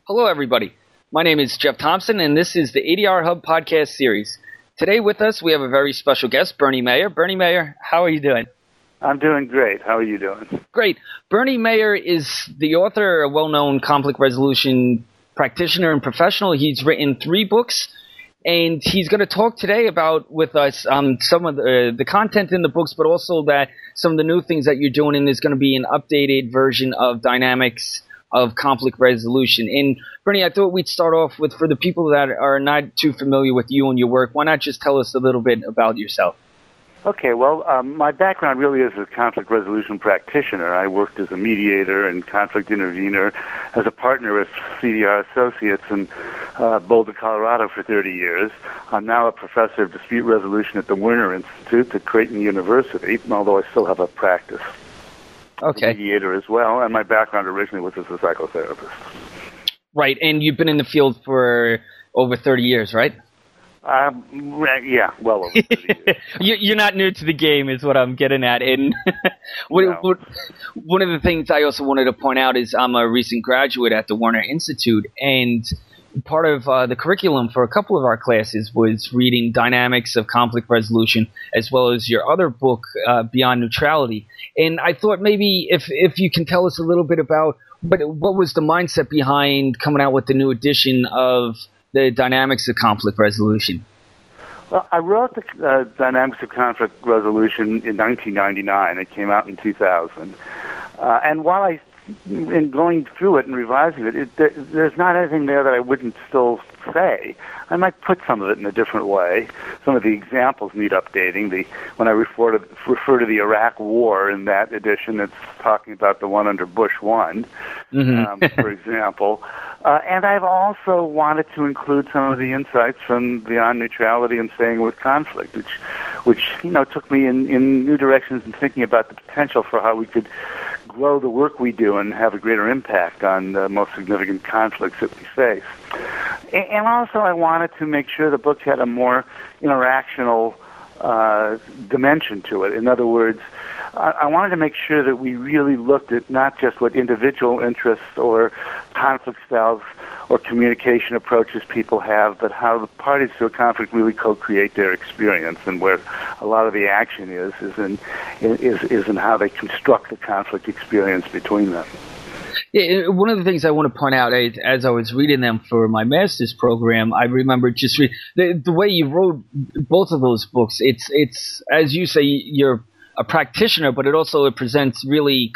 Hello, everybody. My name is Jeff Thompson, and this is the ADR Hub podcast series. Today with us, we have a very special guest, Bernie Mayer. Bernie Mayer, how are you doing? I'm doing great. How are you doing? Great. Bernie Mayer is the author, a well-known conflict resolution practitioner and professional. He's written 3 books, and he's going to talk today about with us some of the content in the books, but also that some of the new things that you're doing, and there's going to be an updated version of Dynamics of Conflict Resolution. And Bernie, I thought we'd start off with, for the people that are not too familiar with you and your work, why not just tell us a little bit about yourself? Okay, well, my background really is a conflict resolution practitioner. I worked as a mediator and conflict intervener as a partner with CDR Associates in Boulder, Colorado for 30 years. I'm now a professor of dispute resolution at the Werner Institute at Creighton University, although I still have a practice. Okay. Mediator as well, and my background originally was as a psychotherapist. Right, and you've been in the field for over 30 years, right? Yeah, well over 30 years. You're not new to the game is what I'm getting at. And one of the things I also wanted to point out is I'm a recent graduate at the Werner Institute, and part of the curriculum for a couple of our classes was reading Dynamics of Conflict Resolution, as well as your other book, Beyond Neutrality. And I thought maybe if you can tell us a little bit about what was the mindset behind coming out with the new edition of the Dynamics of Conflict Resolution. Well, I wrote the Dynamics of Conflict Resolution in 1999. It came out in 2000. And while in going through it and revising it, there's not anything there that I wouldn't still say. I might put some of it in a different way. Some of the examples need updating. When I refer to the Iraq War in that edition, it's talking about the one under Bush 1, for example. And I've also wanted to include some of the insights from Beyond Neutrality and Staying with Conflict, which took me in new directions in thinking about the potential for how we could grow the work we do and have a greater impact on the most significant conflicts that we face. And also I wanted to make sure the book had a more interactional dimension to it. In other words, I wanted to make sure that we really looked at not just what individual interests or conflict styles or communication approaches people have, but how the parties to a conflict really co-create their experience, and where a lot of the action is in how they construct the conflict experience between them. Yeah, one of the things I want to point out, as I was reading them for my master's program, I remember just the way you wrote both of those books. It's as you say, you're a practitioner, but it presents really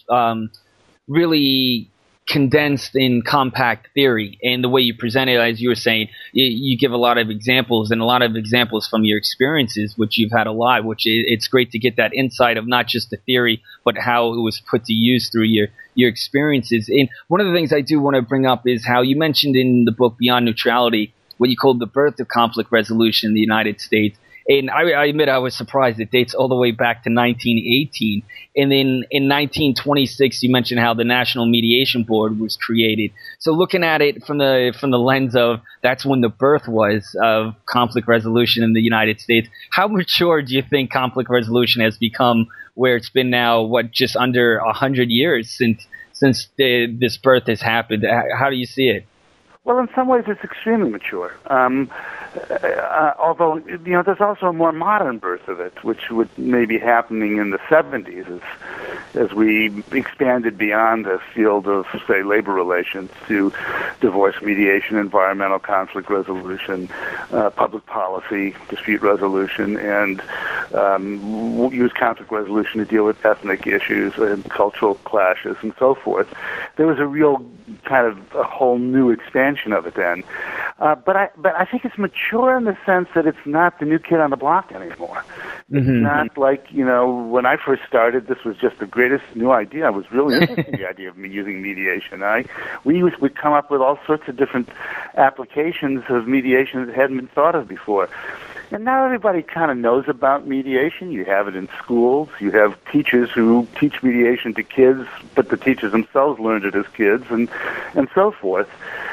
really condensed in compact theory. And the way you present it, as you were saying, you give a lot of examples, and a lot of examples from your experiences, which you've had a lot, which it's great to get that insight of not just the theory, but how it was put to use through your experiences. And one of the things I do want to bring up is how you mentioned in the book Beyond Neutrality what you called the birth of conflict resolution in the United States. And I admit I was surprised. It dates all the way back to 1918. And then in 1926, you mentioned how the National Mediation Board was created. So looking at it from the lens of that's when the birth was of conflict resolution in the United States, how mature do you think conflict resolution has become, where it's been now, just under 100 years since this birth has happened? How do you see it? Well, in some ways, it's extremely mature. Although, there's also a more modern birth of it, which would maybe happening in the 70s as we expanded beyond the field of, say, labor relations to divorce mediation, environmental conflict resolution, public policy, dispute resolution, and use conflict resolution to deal with ethnic issues and cultural clashes and so forth. There was a real kind of a whole new expansion of it then. But I think it's mature in the sense that it's not the new kid on the block anymore. It's not like, when I first started, this was just the greatest new idea. I was really interested in the idea of using mediation. We'd come up with all sorts of different applications of mediation that hadn't been thought of before. And now everybody kind of knows about mediation. You have it in schools. You have teachers who teach mediation to kids, but the teachers themselves learned it as kids, and so forth.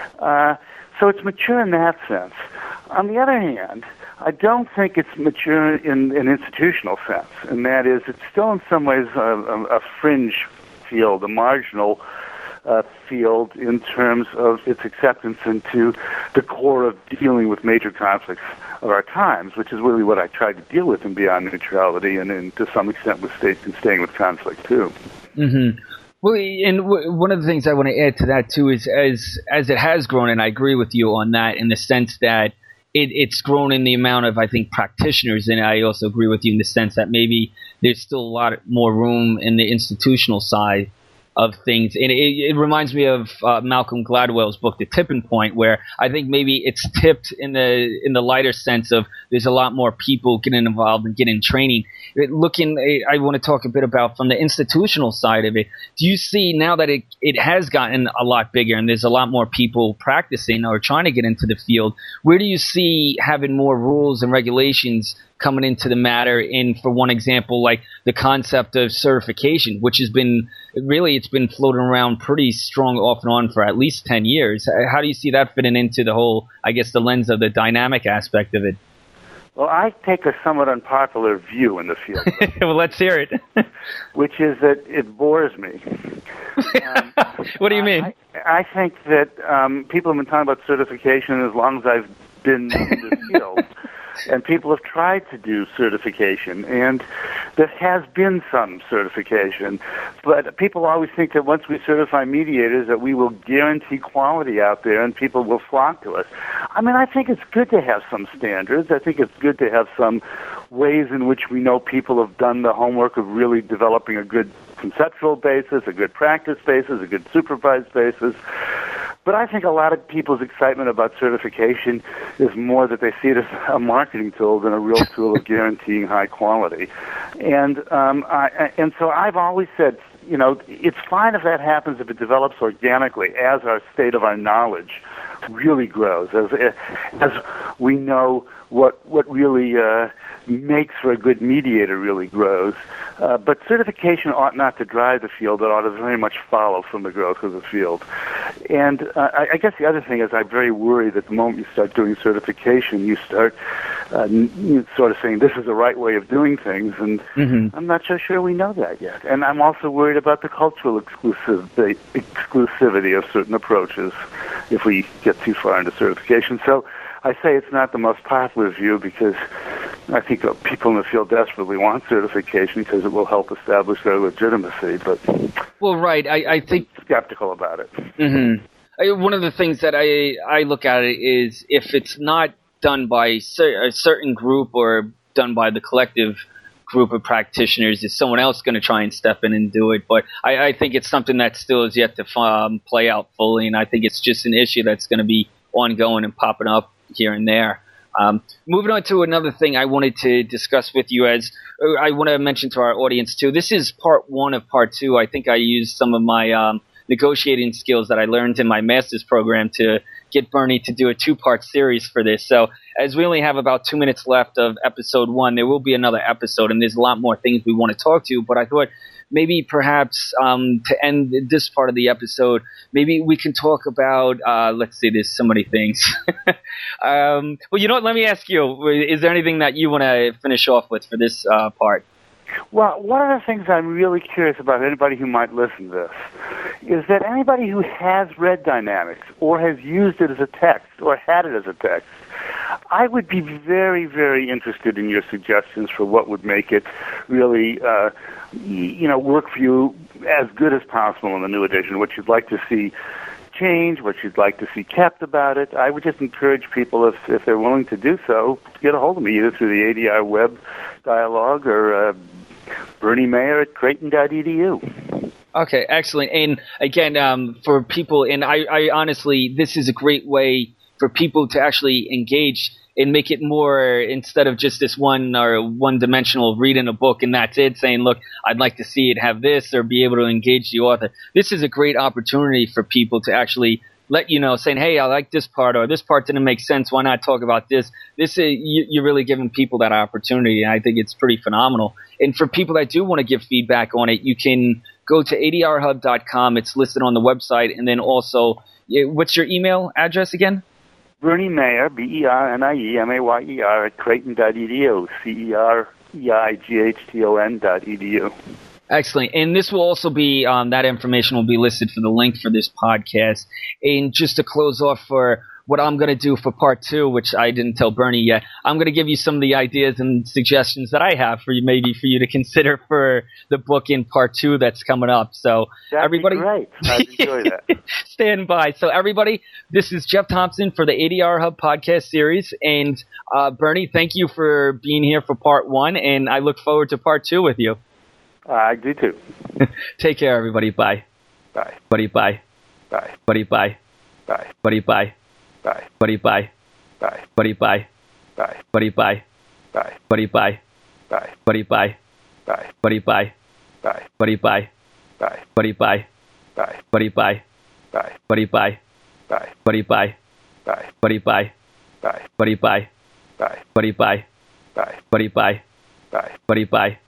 So it's mature in that sense. On the other hand, I don't think it's mature in an institutional sense, and that is it's still in some ways a fringe field, a marginal field in terms of its acceptance into the core of dealing with major conflicts of our times, which is really what I tried to deal with in Beyond Neutrality, and to some extent with staying with conflict too. Mm-hmm. Well, and one of the things I want to add to that too is as it has grown, and I agree with you on that in the sense that it's grown in the amount of, I think, practitioners, and I also agree with you in the sense that maybe there's still a lot more room in the institutional side of things. And it reminds me of Malcolm Gladwell's book, The Tipping Point, where I think maybe it's tipped in the lighter sense of there's a lot more people getting involved and getting training. I want to talk a bit about from the institutional side of it. Do you see now that it has gotten a lot bigger and there's a lot more people practicing or trying to get into the field, where do you see having more rules and regulations coming into the matter? In, for one example, like the concept of certification, which has been it's been floating around pretty strong off and on for at least 10 years. How do you see that fitting into the whole, I guess, the lens of the dynamic aspect of it? Well, I take a somewhat unpopular view in the field. Well, let's hear it. Which is that it bores me. What do you mean? I think that people have been talking about certification as long as I've been in the field. And people have tried to do certification, and there has been some certification. But people always think that once we certify mediators that we will guarantee quality out there and people will flock to us. I mean, I think it's good to have some standards. I think it's good to have some ways in which we know people have done the homework of really developing a good conceptual basis, a good practice basis, a good supervised basis. But I think a lot of people's excitement about certification is more that they see it as a marketing tool than a real tool of guaranteeing high quality. And so I've always said, it's fine if that happens, if it develops organically as our state of our knowledge really grows, as we know what really makes for a good mediator really grows. But certification ought not to drive the field. It ought to very much follow from the growth of the field. And I guess the other thing is I'm very worried that the moment you start doing certification, you start sort of saying this is the right way of doing things. And I'm not so sure we know that yet. And I'm also worried about the cultural exclusivity of certain approaches if we get too far into certification. So I say it's not the most popular view because I think people in the field desperately want certification because it will help establish their legitimacy. But well, right, I think I'm skeptical about it. One of the things that I look at it is if it's not done by a certain group or done by the collective group of practitioners, is someone else going to try and step in and do it? But I think it's something that still is yet to play out fully, and I think it's just an issue that's going to be ongoing and popping up here and there. Moving on to another thing I wanted to discuss with you, as I want to mention to our audience too, this is part one of part two. I think I used some of my negotiating skills that I learned in my master's program to get Bernie to do a two-part series for this. So as we only have about 2 minutes left of episode one, there will be another episode, and there's a lot more things we want to talk to, but I thought maybe perhaps to end this part of the episode, maybe we can talk about, let's see, there's so many things. Well, you know what, let me ask you, is there anything that you want to finish off with for this part? Well, one of the things I'm really curious about, anybody who might listen to this, is that anybody who has read Dynamics or has used it as a text or had it as a text, I would be very, very interested in your suggestions for what would make it really work for you as good as possible in the new edition, what you'd like to see change, what you'd like to see kept about it. I would just encourage people, if they're willing to do so, to get a hold of me either through the ADR web dialogue or Bernie Mayer at Creighton.edu. Okay, excellent. And again, for people, and I honestly, this is a great way for people to actually engage and make it more, instead of just this one-dimensional reading a book and that's it, saying, look, I'd like to see it have this, or be able to engage the author. This is a great opportunity for people to actually let you know, saying, hey, I like this part, or this part didn't make sense, why not talk about this? You're really giving people that opportunity, and I think it's pretty phenomenal. And for people that do want to give feedback on it, you can go to adrhub.com. It's listed on the website. And then also, what's your email address again? Bernie Mayer, BernieMayer at Creighton.edu, Creighton.edu. Excellent. And this will also be, that information will be listed for the link for this podcast. And just to close off for what I'm going to do for part 2, which I didn't tell Bernie yet, I'm going to give you some of the ideas and suggestions that I have for you, maybe for you to consider for the book in part 2 that's coming up. So That'd everybody, be great. I'd enjoy that. Stand by. So everybody, this is Jeff Thompson for the ADR Hub podcast series. And Bernie, thank you for being here for part 1. And I look forward to part 2 with you. I do too. Take care, everybody. Bye. Bye. Buddy, bye. Bye. Buddy, bye. Bye. Buddy, bye. Bye. Buddy, bye. Bye. Buddy, bye. Bye. Buddy, bye. Bye. Buddy, bye. Bye. Buddy, bye. Bye. Buddy, bye. Bye. Buddy, bye. Bye. Buddy, bye. Bye. Buddy, bye. Bye. Buddy, bye. Bye. Buddy, bye. Bye. Buddy, bye. Bye. Buddy, bye. Bye. Buddy, bye. Bye. Buddy, bye. Bye. Buddy, bye.